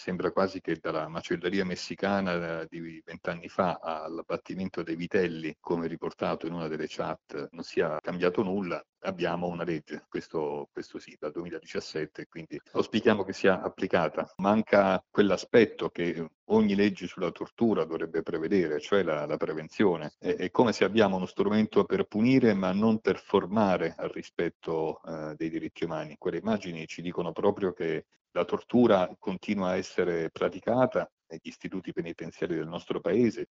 sembra quasi che dalla macelleria messicana di 20 anni fa all'abbattimento dei vitelli, come riportato in una delle chat, non sia cambiato nulla. Abbiamo una legge, questo sì, dal 2017, quindi auspichiamo che sia applicata. Manca quell'aspetto che ogni legge sulla tortura dovrebbe prevedere, cioè la prevenzione. È come se abbiamo uno strumento per punire, ma non per formare al rispetto dei diritti umani. Quelle immagini ci dicono proprio che la tortura continua a essere praticata negli istituti penitenziari del nostro paese,